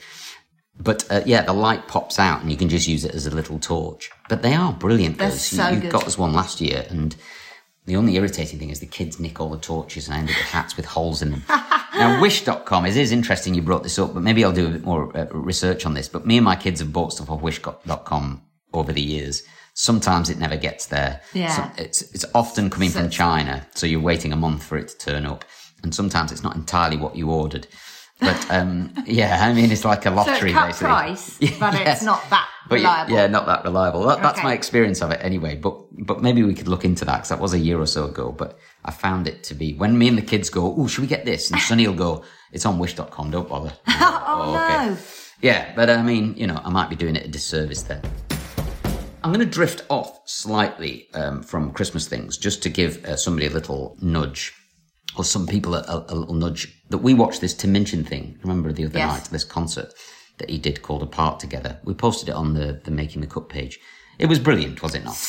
But uh, yeah, the light pops out and you can just use it as a little torch. But they are brilliant. They're those. so you, you good. got us one last year, and the only irritating thing is the kids nick all the torches and end up with hats with holes in them. Now, wish dot com, it is interesting you brought this up, but maybe I'll do a bit more uh, research on this. But me and my kids have bought stuff off wish dot com over the years. Sometimes it never gets there. Yeah. So it's, it's often coming So from it's- China, so you're waiting a month for it to turn up. and sometimes it's not entirely what you ordered. But um, yeah, I mean, it's like a lottery, so it's cut basically. price, but yes. it's not that but reliable. Yeah, not that reliable. That, that's okay. my experience of it anyway. But but maybe we could look into that, because that was a year or so ago. But I found it to be, when me and the kids go, oh, should we get this? And Sonny will go, it's on wish dot com, don't bother. Go, oh, oh okay. no. Yeah, but I mean, you know, I might be doing it a disservice then. I'm going to drift off slightly um, from Christmas things, just to give uh, somebody a little nudge, or some people a, a, a little nudge, that we watched this Tim Minchin thing, remember the other yes. night, this concert that he did called Apart Together. We posted it on the, the Making the Cut page. It was brilliant, was it not?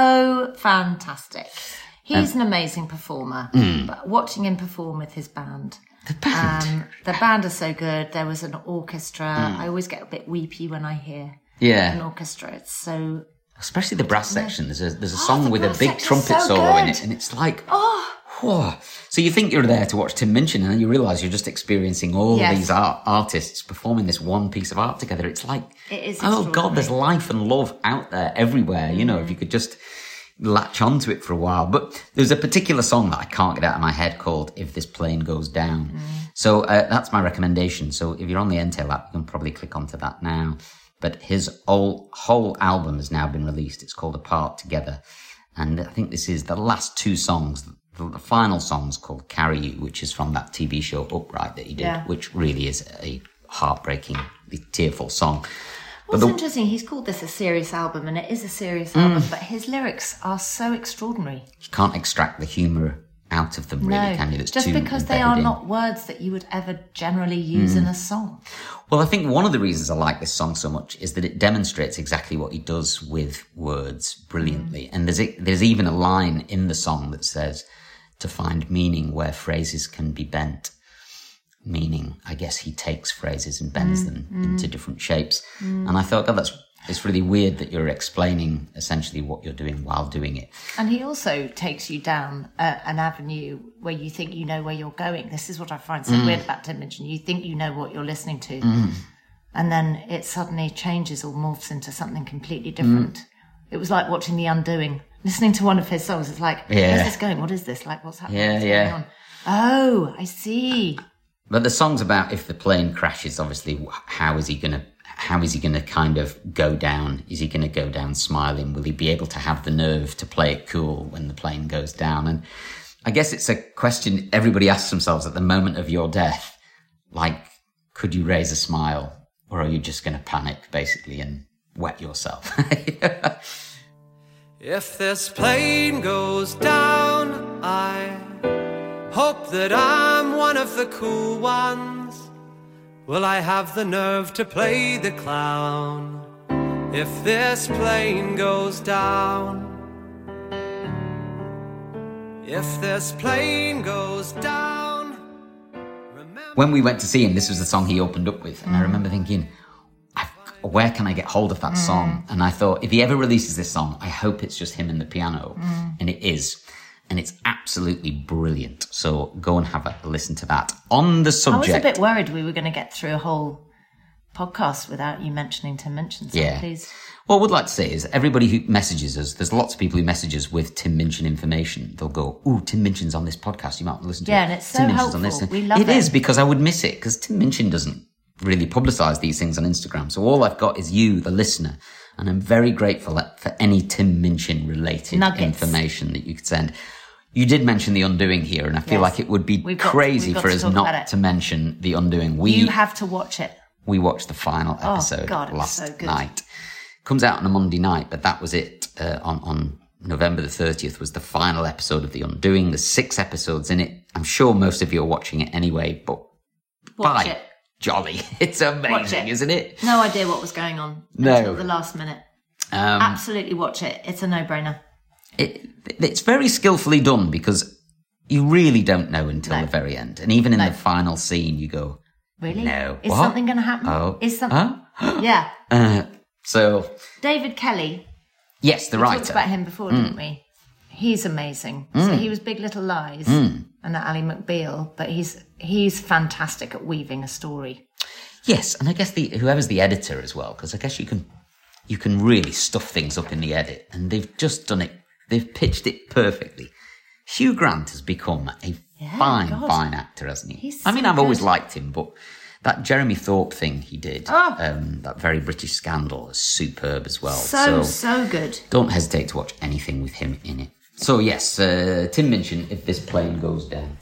So fantastic. He's um, an amazing performer, mm. but watching him perform with his band... The band? Um, the band is so good. There was an orchestra. Mm. I always get a bit weepy when I hear yeah. an orchestra. It's so... Especially the brass section. There's a there's a song oh, with a big trumpet so solo good. in it, and it's like, oh, whoa. So you think you're there to watch Tim Minchin, and then you realise you're just experiencing all yes. these art, artists performing this one piece of art together. It's like, it is oh God, there's life and love out there everywhere. Mm. You know, if you could just latch onto it for a while. But there's a particular song that I can't get out of my head called If This Plane Goes Down. Mm. So uh, that's my recommendation. So if you're on the N-Tail app, you can probably click onto that now. But his whole, whole album has now been released. It's called Apart Together. And I think this is the last two songs. The, the final song's called Carry You, which is from that T V show Upright that he did, yeah. which really is a heartbreaking, tearful song. What's the, interesting, he's called this a serious album, and it is a serious mm. album, but his lyrics are so extraordinary. You can't extract the humour out of them, really, no, can you? That's just too because they are in. not words that you would ever generally use mm. in a song. Well, I think one of the reasons I like this song so much is that it demonstrates exactly what he does with words brilliantly. Mm. And there's a, there's even a line in the song that says, to find meaning where phrases can be bent. Meaning, I guess he takes phrases and bends mm. them mm. into different shapes. Mm. And I thought, God, that's it's really weird that you're explaining essentially what you're doing while doing it. And he also takes you down uh, an avenue where you think you know where you're going. This is what I find so mm. weird about Tim Minchin. You think you know what you're listening to. Mm. And then it suddenly changes or morphs into something completely different. Mm. It was like watching The Undoing. Listening to one of his songs, it's like, yeah. where's this going? What is this? Like, what's happening? Yeah, what's yeah. going on? Oh, I see. But the song's about if the plane crashes, obviously, how is he going to How is he going to kind of go down? Is he going to go down smiling? Will he be able to have the nerve to play it cool when the plane goes down? And I guess it's a question everybody asks themselves at the moment of your death. Like, could you raise a smile? Or are you just going to panic, basically, and wet yourself? If this plane goes down, I hope that I'm one of the cool ones. Will I have the nerve to play the clown if this plane goes down? If this plane goes down, remember... When we went to see him, this was the song he opened up with. And mm. I remember thinking, I've, where can I get hold of that mm. song? And I thought, if he ever releases this song, I hope it's just him and the piano. Mm. And it is. And it's absolutely brilliant. So go and have a listen to that. On the subject... I was a bit worried we were going to get through a whole podcast without you mentioning Tim Minchin. So yeah. please. What I would like to say is everybody who messages us, there's lots of people who message us with Tim Minchin information. They'll go, ooh, Tim Minchin's on this podcast. You might want to listen to yeah, it. Yeah, and it's so Tim helpful. On this. We love it. It is, because I would miss it, because Tim Minchin doesn't really publicise these things on Instagram. So all I've got is you, the listener. And I'm very grateful for any Tim Minchin related Nuggets. information that you could send. You did mention The Undoing here, and I feel yes. like it would be we've got, crazy for to us not to mention The Undoing. We, you have to watch it. We watched the final episode oh, God, last so good. night. Comes out on a Monday night, but that was it. Uh, on, on November the thirtieth was the final episode of The Undoing. There's six episodes in it. I'm sure most of you are watching it anyway, but watch by it. Jolly, it's amazing, it. isn't it? No idea what was going on no. until the last minute. Um, Absolutely watch it. It's a no-brainer. It, it's very skillfully done because you really don't know until no. the very end. And even in no. the final scene, you go, really? No. Is what? something going to happen? Oh. Is something? Huh? Yeah. Uh, so. David Kelly. Yes, the we writer. We talked about him before, mm. didn't we? He's amazing. Mm. So he was Big Little Lies mm. and Ally McBeal, but he's he's fantastic at weaving a story. Yes, and I guess the whoever's the editor as well, because I guess you can you can really stuff things up in the edit, and they've just done it. They've pitched it perfectly. Hugh Grant has become a Yeah, fine, God. fine actor, hasn't he? He's I mean, so I've always good. liked him, but that Jeremy Thorpe thing he did, Oh. um, that Very British Scandal, is superb as well. So, so good. Don't hesitate to watch anything with him in it. So yes, uh, Tim Minchin, If This Plane Goes Down.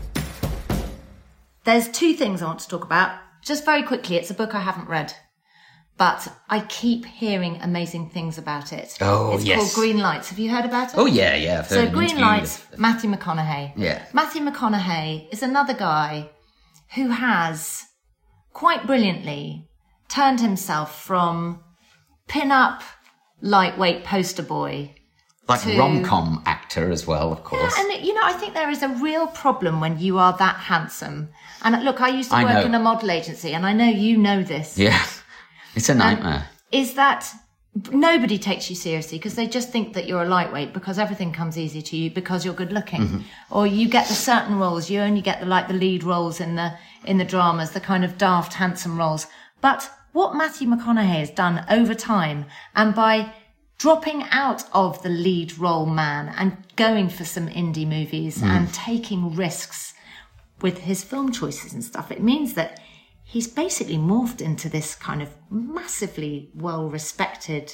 There's two things I want to talk about. Just very quickly, it's a book I haven't read, but I keep hearing amazing things about it. Oh, it's yes. called Green Lights. Have you heard about it? Oh, yeah, yeah. I've heard So an Green interview Lights, with- Matthew McConaughey. Yeah. Matthew McConaughey is another guy who has quite brilliantly turned himself from pin-up, lightweight poster boy. Like to- rom-com actor as well, of course. Yeah, and you know, I think there is a real problem when you are that handsome. And look, I used to I work know. in a model agency, and I know you know this. Yeah, it's a nightmare. Is that nobody takes you seriously because they just think that you're a lightweight because everything comes easy to you because you're good looking, Mm-hmm. or you get the certain roles. You only get the like the lead roles in the in the dramas, the kind of daft, handsome roles. But what Matthew McConaughey has done over time, and by dropping out of the lead role man and going for some indie movies Mm. and taking risks with his film choices and stuff, it means that he's basically morphed into this kind of massively well-respected,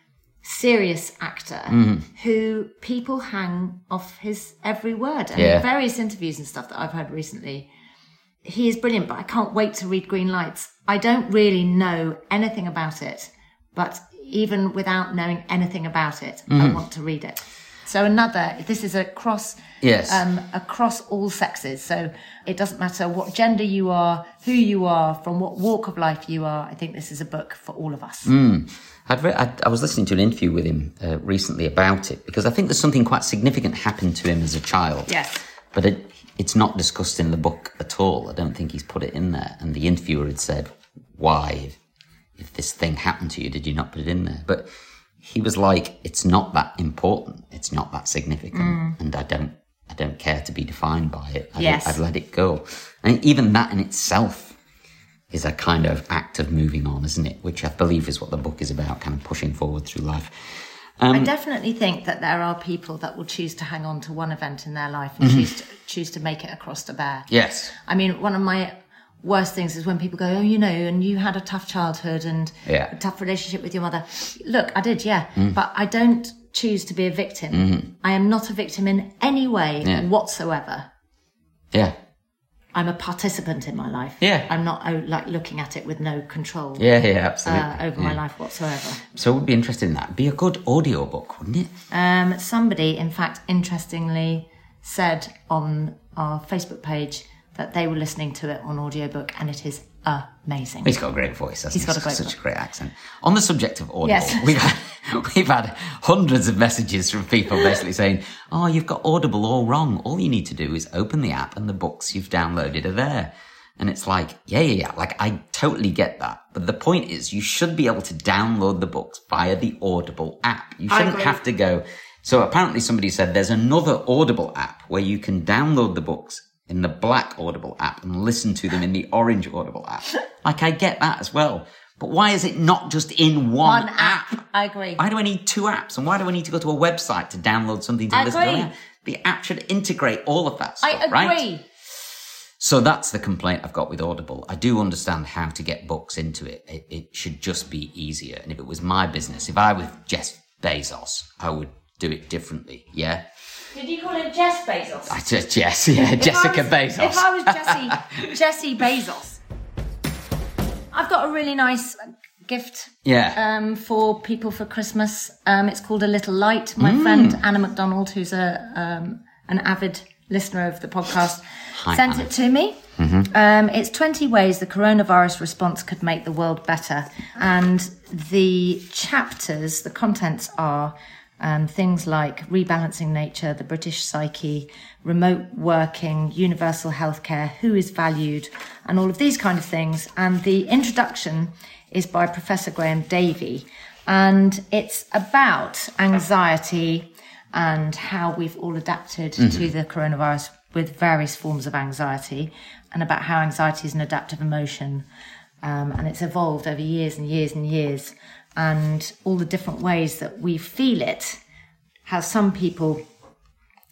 serious actor Mm. who people hang off his every word. And Yeah. in various interviews and stuff that I've heard recently, he is brilliant, but I can't wait to read Green Lights. I don't really know anything about it, but even without knowing anything about it, I Mhm. want to read it. So another, this is across, Yes. um, across all sexes. So it doesn't matter what gender you are, who you are, from what walk of life you are. I think this is a book for all of us. Mm. I'd re- I, I was listening to an interview with him uh, recently about it, because I think there's something quite significant happened to him as a child. Yes. But it, it's not discussed in the book at all. I don't think he's put it in there. And the interviewer had said, why, if, if this thing happened to you, did you not put it in there? But he was like, it's not that important. It's not that significant. Mm. And I don't, I don't care to be defined by it. I'd, Yes. I'd let it go. And even that in itself is a kind of act of moving on, isn't it? Which I believe is what the book is about, kind of pushing forward through life. Um, I definitely think that there are people that will choose to hang on to one event in their life and Mhm. choose to, choose to make it across the bear. Yes. I mean, one of my worst things is when people go, oh, you know, and you had a tough childhood and Yeah. a tough relationship with your mother. Look, I did, yeah. Mm. But I don't choose to be a victim. Mhm. I am not a victim in any way Yeah. whatsoever. Yeah. I'm a participant in my life. Yeah. I'm not oh, like looking at it with no control. Yeah, yeah, absolutely. Uh, over my Yeah. life whatsoever. So we'd be interested in that. It'd be a good audiobook, wouldn't it? Um, somebody, in fact, interestingly said on our Facebook page that they were listening to it on audiobook, and it is amazing. He's got a great voice, hasn't He's he? got a great Such voice. a great accent. On the subject of Audible, Yes. we've had, we've had hundreds of messages from people basically saying, oh, you've got Audible all wrong. All you need to do is open the app and the books you've downloaded are there. And it's like, yeah, yeah, yeah. Like, I totally get that. But the point is, you should be able to download the books via the Audible app. You I shouldn't agree. have to go. So apparently somebody said there's another Audible app where you can download the books in the black Audible app and listen to them in the orange Audible app. Like, I get that as well. But why is it not just in one, One app? app. I agree. Why do I need two apps? And why do I need to go to a website to download something to I listen agree. to? The app should integrate all of that stuff, I agree. right? So that's the complaint I've got with Audible. I do understand how to get books into it. It, it should just be easier. And if it was my business, if I was Jeff Bezos, I would do it differently, yeah? Did you call him Jess Bezos? I just, Jess, yeah, If Jessica I was, Bezos. If I was Jessie, Jessie Bezos, I've got a really nice gift Yeah. um, for people for Christmas. Um, it's called A Little Light. My Mm. friend Anna McDonald, who's a um, an avid listener of the podcast, Hi, sent Anna. it to me. Mhm. Um, it's twenty ways the coronavirus response could make the world better. And the chapters, the contents are um, things like rebalancing nature, the British psyche, remote working, universal healthcare, who is valued, and all of these kind of things. And the introduction is by Professor Graham Davey. And it's about anxiety and how we've all adapted Mhm. to the coronavirus with various forms of anxiety, and about how anxiety is an adaptive emotion. Um, and it's evolved over years and years and years, and all the different ways that we feel it. How some people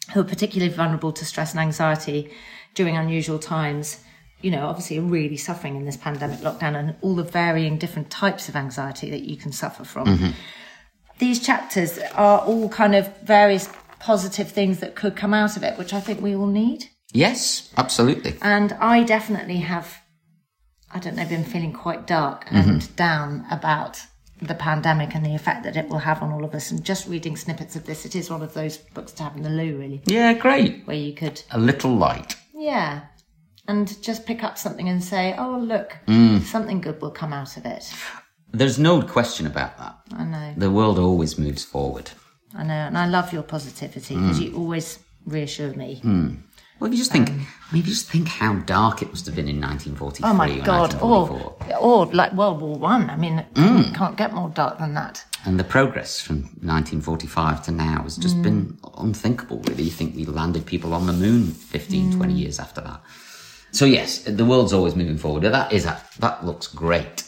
who are particularly vulnerable to stress and anxiety during unusual times, you know, obviously are really suffering in this pandemic lockdown and all the varying different types of anxiety that you can suffer from. Mm-hmm. These chapters are all kind of various positive things that could come out of it, which I think we all need. Yes, absolutely. And I definitely have, I don't know, been feeling quite dark and mm-hmm. down about the pandemic and the effect that it will have on all of us. And just reading snippets of this, it is one of those books to have in the loo, really. Yeah, great. Where you could... A little light. Yeah. And just pick up something and say, oh, look, mm. something good will come out of it. There's no question about that. I know. The world always moves forward. I know, and I love your positivity because mm. you always reassure me. Mm. Well, if you just think, um, I mean, if you just think how dark it must have been in nineteen forty-three. Oh my God! Or, or like World War One. I. I mean, mm. can't get more dark than that. And the progress from nineteen forty-five to now has just mm. been unthinkable. Really, you think we landed people on the moon fifteen, mm. twenty years after that. So yes, the world's always moving forward. That is a, that looks great.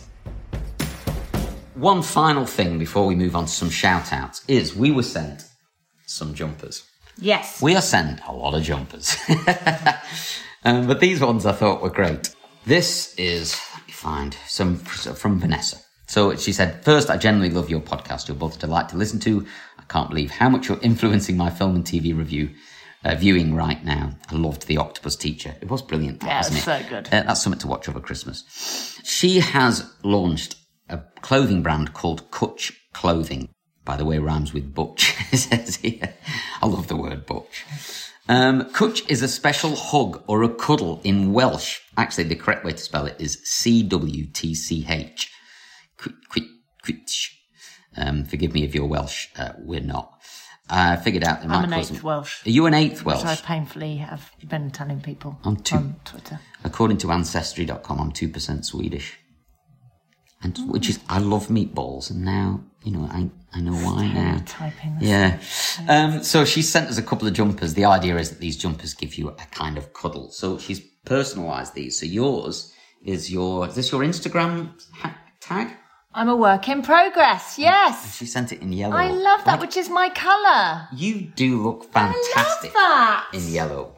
One final thing before we move on to some shout-outs is we were sent some jumpers. Yes. We are sent a lot of jumpers. um, but these ones I thought were great. This is, let me find, some from Vanessa. So she said, first, I genuinely love your podcast. You're both a delight to listen to. I can't believe how much you're influencing my film and T V review uh, viewing right now. I loved The Octopus Teacher. It was brilliant, that, yeah, wasn't it? so good. Uh, that's something to watch over Christmas. She has launched a clothing brand called Kutch Clothing. By the way, rhymes with butch, it says here. I love the word butch. Um, Kutch is a special hug or a cuddle in Welsh. Actually, the correct way to spell it is C W T C H. Kutch. Um, forgive me if you're Welsh. Uh, we're not. I uh, figured out there might I'm an eighth Welsh. Are you an eighth Welsh? Which I painfully have been telling people I'm two, on Twitter. According to Ancestry dot com, I'm two percent Swedish. And mm. which is, I love meatballs, and now, you know, I I know why now. Typing yeah. Um, so she sent us a couple of jumpers. The idea is that these jumpers give you a kind of cuddle. So she's personalised these. So yours is your, is this your Instagram ha- tag? I'm a work in progress, yes. And she sent it in yellow. I love that, like, which is my colour. You do look fantastic I love that. in yellow.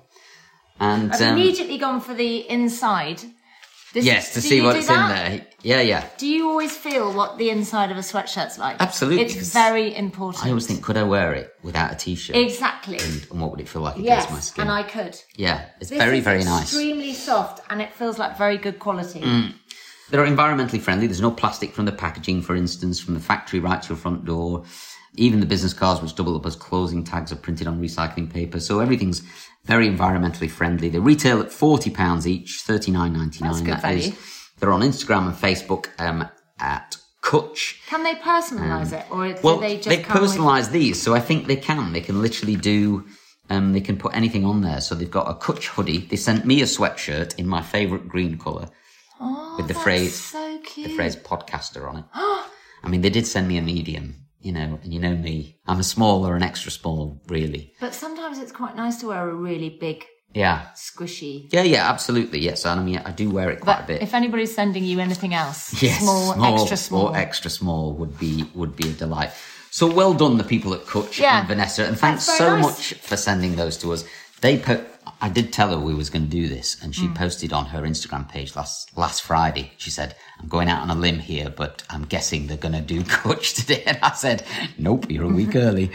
And I've um, immediately gone for the inside. This yes, is, to see what's in that? there. Yeah, yeah. Do you always feel what the inside of a sweatshirt's like? Absolutely. It's very important. I always think, could I wear it without a t-shirt? Exactly. And, and what would it feel like yes, against my skin? and I could. Yeah, it's this very, very nice. extremely soft, and it feels like very good quality. Mm. They're environmentally friendly. There's no plastic from the packaging, for instance, from the factory right to your front door. Even the business cards, which double up as closing tags, are printed on recycling paper. So everything's very environmentally friendly. They retail at forty pounds each, thirty-nine ninety-nine. That's good that value. Is. They're on Instagram and Facebook um, at Kutch. Can they personalise um, it, or do well, they just they come personalise with... these, so I think they can. They can literally do. Um, they can put anything on there. So they've got a Kutch hoodie. They sent me a sweatshirt in my favourite green colour oh, with the that's phrase so cute. the phrase podcaster on it. I mean, they did send me a medium. You know, and you know me. I'm a small or an extra small, really. But sometimes it's quite nice to wear a really big, yeah, squishy. Yeah, yeah, absolutely. Yes, I mean, I do wear it quite but a bit. If anybody's sending you anything else, yes, small, small, extra small, or extra small would be would be a delight. So well done, the people at Kutch yeah, and Vanessa, and thanks so nice. much for sending those to us. They put. I did tell her we was going to do this, and she mm. posted on her Instagram page last last Friday. She said, "I'm going out on a limb here, but I'm guessing they're going to do Kutch today." And I said, "Nope, you're a week early."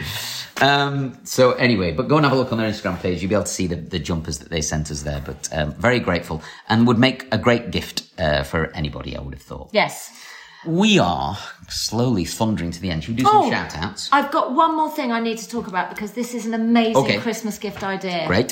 Um, so anyway, but go and have a look on their Instagram page. You'll be able to see the, the jumpers that they sent us there. But um, very grateful, and would make a great gift uh, for anybody, I would have thought. Yes. We are slowly thundering to the end. Should we do some oh, shout-outs? I've got one more thing I need to talk about because this is an amazing okay. Christmas gift idea. Great.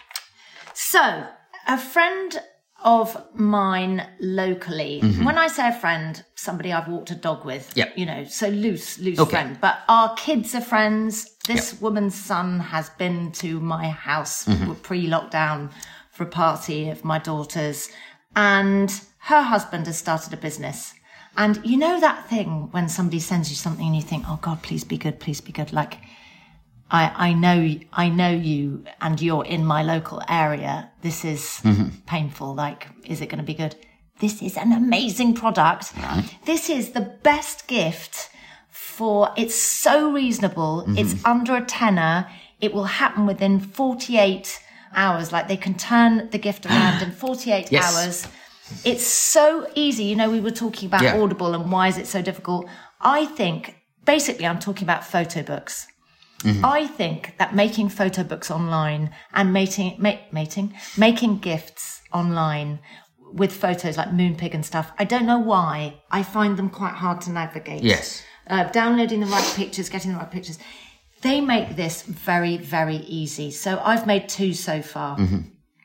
So, a friend of mine locally, mm-hmm. when I say a friend, somebody I've walked a dog with, yep. you know, so loose, loose okay. friend. But our kids are friends. This yep. woman's son has been to my house mm-hmm. pre-lockdown for a party of my daughter's, and her husband has started a business. And you know that thing when somebody sends you something and you think, oh God, please be good, please be good. Like, I, I know, I know you and you're in my local area. This is mm-hmm. painful. Like, is it going to be good? This is an amazing product. Right. This is the best gift for, it's so reasonable. Mm-hmm. It's under a tenner. it will happen within forty-eight hours. Like they can turn the gift around in forty-eight yes. hours. It's so easy. You know, we were talking about yeah. Audible and why is it so difficult. I think, basically, I'm talking about photo books. Mm-hmm. I think that making photo books online and mating, ma- mating, making gifts online with photos like Moonpig and stuff, I don't know why, I find them quite hard to navigate. Yes. Uh, downloading the right pictures, getting the right pictures. They make this very, very easy. So I've made two so far. Mm-hmm.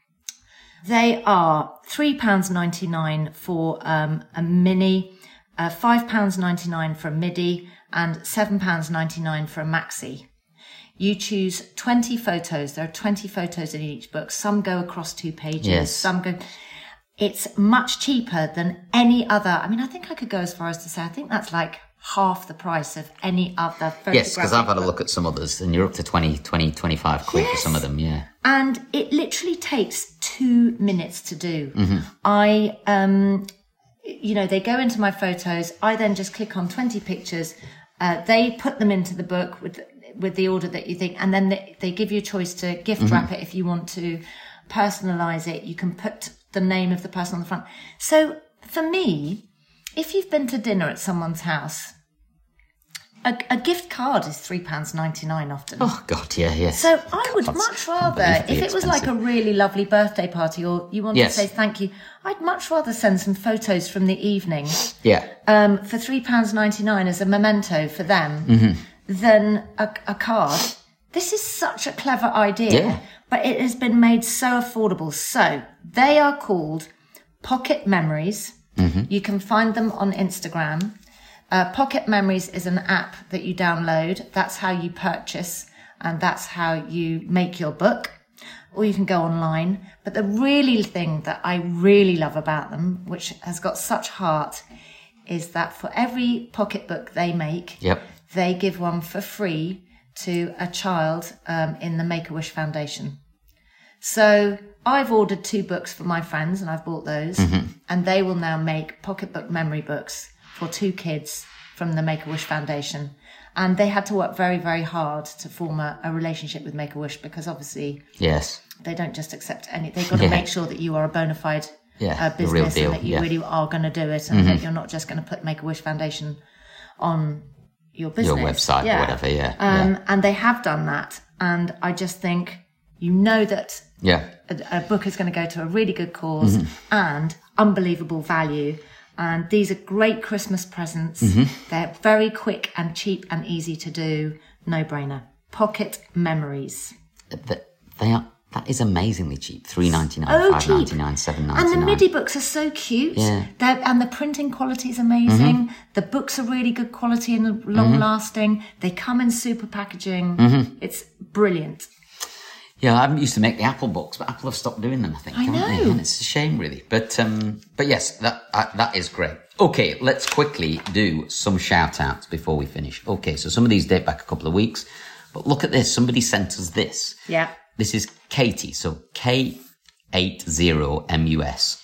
They are three pounds ninety-nine for um, a mini, uh, five pounds ninety-nine for a midi, and seven pounds ninety-nine for a maxi. You choose twenty photos. There are twenty photos in each book. Some go across two pages. Yes. Some go... It's much cheaper than any other... I mean, I think I could go as far as to say, I think that's like half the price of any other photographic Yes, because I've had a book. look at some others, and you're up to twenty, twenty, twenty-five quid Yes. for some of them, yeah. And it literally takes two minutes to do. Mm-hmm. I, um, you know, they go into my photos. I then just click on twenty pictures. Uh, they put them into the book with with the order that you think, and then they, they give you a choice to gift Mm-hmm. wrap it if you want to personalize it. You can put the name of the person on the front. So for me, if you've been to dinner at someone's house, a, a gift card is three pounds ninety-nine often. Oh, God, yeah, yeah. So I would God, much rather, unbelievably if it was like a expensive. really lovely birthday party or you want Yes. to say thank you, I'd much rather send some photos from the evening Yeah. um, for three pounds ninety-nine as a memento for them Mm-hmm. than a, a card. This is such a clever idea, Yeah. but it has been made so affordable. So they are called Pocket Memories. Mm-hmm. You can find them on Instagram. Uh, Pocket Memories is an app that you download. That's how you purchase and that's how you make your book. Or you can go online. But the really thing that I really love about them, which has got such heart, is that for every pocketbook they make, Yep. they give one for free to a child um, in the Make-A-Wish Foundation. So I've ordered two books for my friends and I've bought those. Mm-hmm. And they will now make pocketbook memory books for two kids from the Make-A-Wish Foundation. And they had to work very, very hard to form a, a relationship with Make-A-Wish because obviously Yes. they don't just accept any. They've got to Yeah. make sure that you are a bona fide Yeah, uh, the real business deal, and that you yeah. really are going to do it and that you're not just going to put Make-A-Wish Foundation on your business. Your website or whatever, yeah, Um, yeah. And they have done that. And I just think you know that Yeah. a, a book is going to go to a really good cause Mm-hmm. and unbelievable value. And these are great Christmas presents. Mm-hmm. They're very quick and cheap and easy to do. No brainer. Pocket Memories. Th- They are, that is amazingly cheap. three ninety-nine, Oh, five cheap. ninety-nine, seven ninety-nine. And the MIDI books are so cute. Yeah. They're, and the printing quality is amazing. Mm-hmm. The books are really good quality and long lasting. They come in super packaging. Mm-hmm. It's brilliant. Yeah, I used to make the Apple books, but Apple have stopped doing them, I think. I haven't know. They? And it's a shame, really. But um, but yes, that uh, that is great. Okay, let's quickly do some shout-outs before we finish. Okay, so some of these date back a couple of weeks. But look at this. Somebody sent us this. Yeah. This is Katie. So K eighty M U S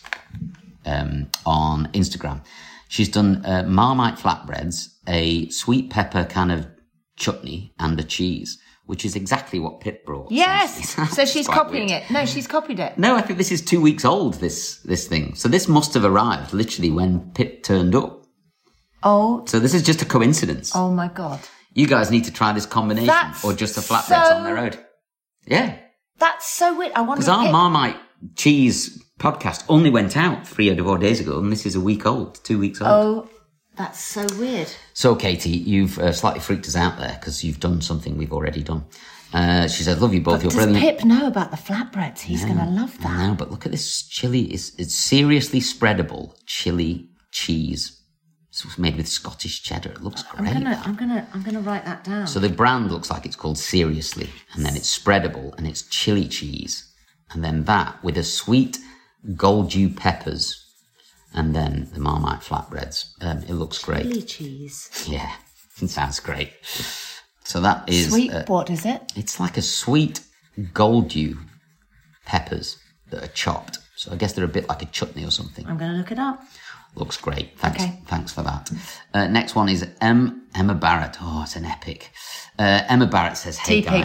um, on Instagram. She's done uh, Marmite flatbreads, a sweet pepper kind of chutney, and a cheese, which is exactly what Pip brought. Yes. So It's she's quite copying weird. it. No, she's copied it. No, I think this is two weeks old, this this thing. So this must have arrived literally when Pip turned up. Oh. So this is just a coincidence. Oh my God. You guys need to try this combination, That's or just the flatbreads so- on their own. Yeah. That's so weird. I wonder Because if our Pip- Marmite cheese podcast only went out three or four days ago, and this is a week old, two weeks old. Oh, that's so weird. So, Katie, you've uh, slightly freaked us out there because you've done something we've already done. Uh, she said, love you both, But you're does brilliant. Pip know about the flatbreads? He's going to love that. I know, but look at this chili. It's, it's seriously spreadable chili cheese. It's made with Scottish cheddar. It looks I'm great. gonna, I'm gonna, I'm gonna write that down. So the brand looks like it's called Seriously, and then it's spreadable, and it's chili cheese, and then that with a sweet gold dew peppers, and then the Marmite flatbreads. Um, it looks great. Chili cheese. Yeah, it sounds great. So that is Sweet. uh, What is it? it's like a sweet gold dew peppers that are chopped. So I guess they're a bit like a chutney or something. I'm gonna look it up. Looks great. Thanks. Okay. Thanks for that. Uh, next one is M. Emma Barrett. Oh, it's an epic. Uh, Emma Barrett says, "Hey Tea guys." pigs.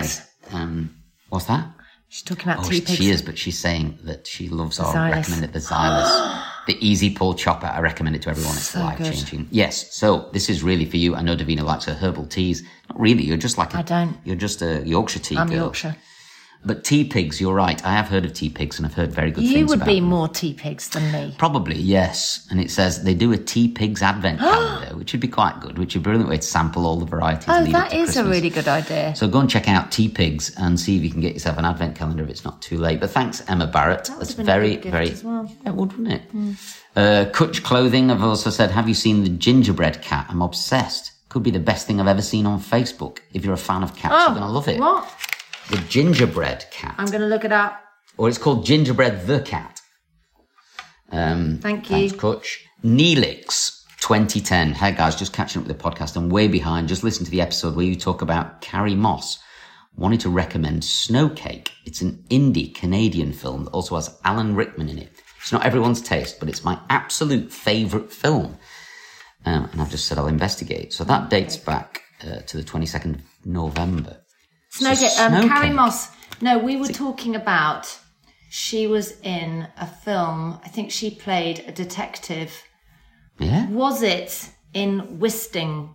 Um, what's that? She's talking about oh, tea pigs. She is, but she's saying that she loves our Xylus. recommended the Xylus. The Easy Pull Chopper. I recommend it to everyone. It's So life-changing. Yes, so this is really for you. I know Davina likes her herbal teas. Not really, you're just like a... I don't. You're just a Yorkshire tea I'm girl. Yorkshire. But tea pigs, you're right. I have heard of tea pigs and I've heard very good You things would about be them. more tea pigs than me. Probably, yes. And it says they do a tea pigs advent calendar, which would be quite good, which would be a brilliant way to sample all the varieties. Oh, lead up that to is Christmas. a really good idea. So go and check out Tea Pigs and see if you can get yourself an advent calendar if it's not too late. But thanks, Emma Barrett. That would That's have been very, a good gift very... as well. It would, wouldn't it? Mm. Uh, Kutch Clothing have also said, have you seen the gingerbread cat? I'm obsessed. Could be the best thing I've ever seen on Facebook. If you're a fan of cats, Oh, you're going to love it. What? The gingerbread cat. I'm going to look it up. Or it's called Gingerbread the Cat. Um, Thank you. Thanks, Kutch. Neelix twenty ten. Hey, guys, just catching up with the podcast. I'm way behind. Just listen to the episode where you talk about Carrie Moss. Wanted to recommend Snowcake. It's an indie Canadian film that also has Alan Rickman in it. It's not everyone's taste, but it's my absolute favourite film. Um, and I've just said I'll investigate. So that dates back uh, to the twenty-second of November. Snowcake. So Um, Snowcake. Carrie Moss. No, we were talking about... She was in a film. I think she played a detective. Yeah? Was it in Wisting,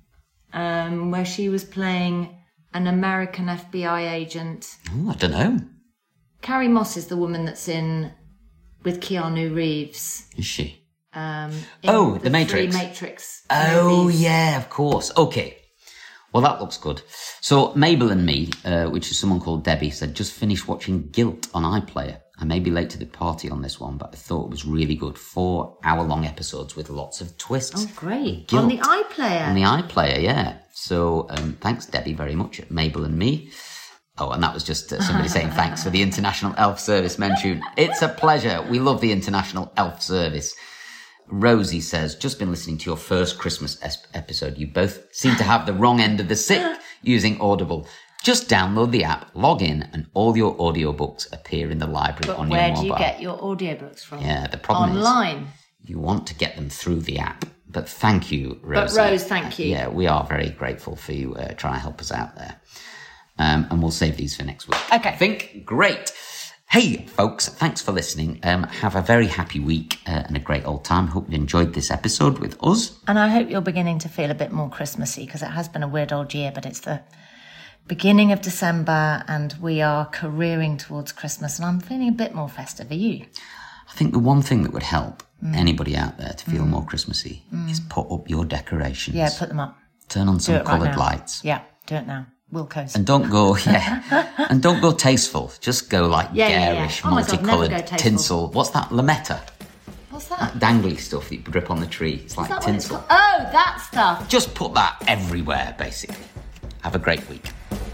um, where she was playing an American F B I agent? Oh, I don't know. Carrie Moss is the woman that's in with Keanu Reeves. Is she? Um, in Oh, The three Matrix. Matrix. Oh, movies. yeah, of course. Okay. Well, that looks good. So, Mabel and me, uh, which is someone called Debbie, said, just finished watching Guilt on iPlayer. I may be late to the party on this one, but I thought it was really good. Four hour-long episodes with lots of twists. Oh, great. Guilt. On the iPlayer. On the iPlayer, yeah. So, um, thanks, Debbie, very much at Mabel and me. Oh, and that was just uh, somebody saying thanks for the International Elf Service mention. It's a pleasure. We love the International Elf Service. Rosie says, just been listening to your first Christmas es- episode. You both seem to have the wrong end of the stick using Audible. Just download the app, log in, and all your audiobooks appear in the library But on where your do mobile. you get your audiobooks from? Yeah, the problem Online. is you want to get them through the app. But thank you, Rosie. But Rose, thank you. Uh, yeah, we are very grateful for you uh, trying to help us out there. Um, and we'll save these for next week. Okay. I think great. Hey, folks, thanks for listening. Um, have a very happy week uh, and a great old time. Hope you enjoyed this episode with us. And I hope you're beginning to feel a bit more Christmassy, because it has been a weird old year, but it's the beginning of December and we are careering towards Christmas, and I'm feeling a bit more festive. Are you? I think the one thing that would help Mm. anybody out there to feel Mm. more Christmassy Mm. is put up your decorations. Yeah, put them up. Turn on Do some it right coloured now. lights. Yeah, do it now. Wilco's. And don't go, yeah, and don't go tasteful. Just go like Yeah, yeah, yeah. garish, Oh my God, never multicoloured go tasteful. tinsel. What's that? Lametta. What's that? That dangly stuff that you drip on the tree. It's like Is that what it's tinsel. called? Oh, that stuff. Just put that everywhere, basically. Have a great week.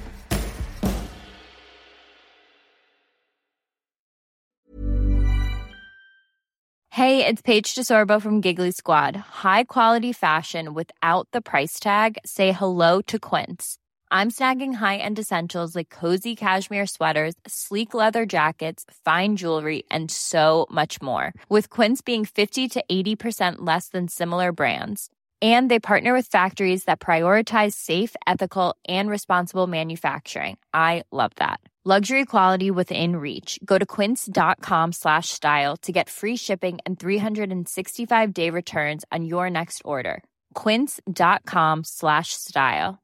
Hey, it's Paige DeSorbo from Giggly Squad. High quality fashion without the price tag. Say hello to Quince. I'm snagging high-end essentials like cozy cashmere sweaters, sleek leather jackets, fine jewelry, and so much more. With Quince being fifty to eighty percent less than similar brands. And they partner with factories that prioritize safe, ethical, and responsible manufacturing. I love that. Luxury quality within reach. Go to quince.com slash style to get free shipping and three sixty-five day returns on your next order. Quince.com slash style.